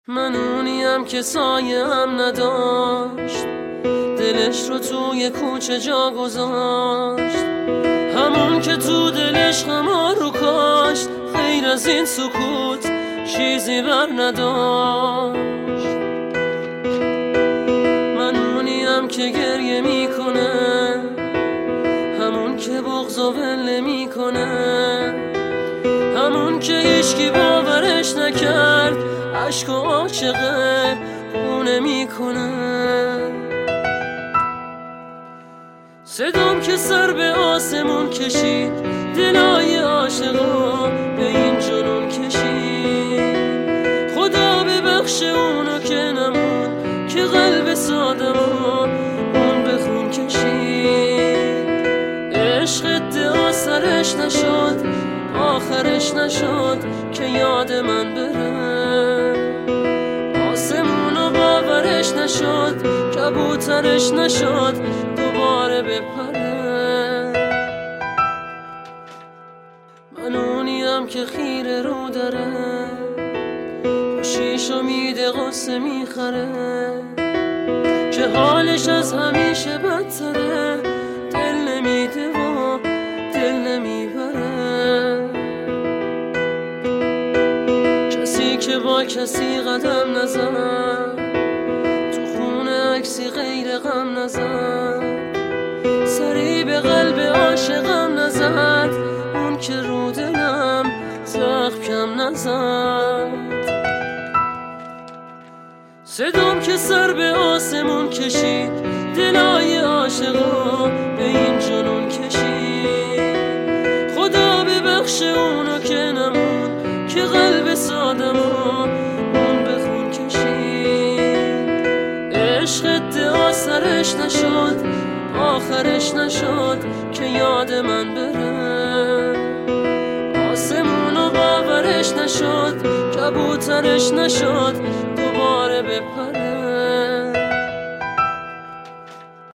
من اونیم که سایه هم نداشت، دلش رو توی کوچه جا گذاشت، همون که تو دلش خمار رو کاشت، غیر از این سکوت چیزی بر نداشت. من اونیم که گریه میکنه، همون که بغض و ول میکنه، همون که هیچکی باورش نکرد، عشق و عاشقه خونه میکنه. صدام که سر به آسمون کشید، دلای عاشقا به این جنون کشید. خدا ببخش اونو که نمون، که قلب سادمو اون به خون کشید. عشق ادعا سرش نشد، آخرش نشد که یاد من بره. آسمونو باورش نشد، کبوترش نشد دوباره بپره. من اونیم که خیره رو داره، خوشیشو میده قصه میخره، که حالش از همیشه بدتره، دل نمیده و دل نمیبره. کسی که با کسی قدم نزد، تو خونه عکسی غیر غم نزد، سری به قلب عاشقم نزد، اون که رو دلم زخم کم نزد. صدام که سر به آسمون کشید، دلای عاشقا به این جنون کشید. خدا ببخش اونو که نمون، که قلب سادمو اون به خون کشید. عشق ادعا سرش نشد، آخرش نشد که یاد من بره. آسمونو باورش نشد، کبوترش نشد دوباره بپره.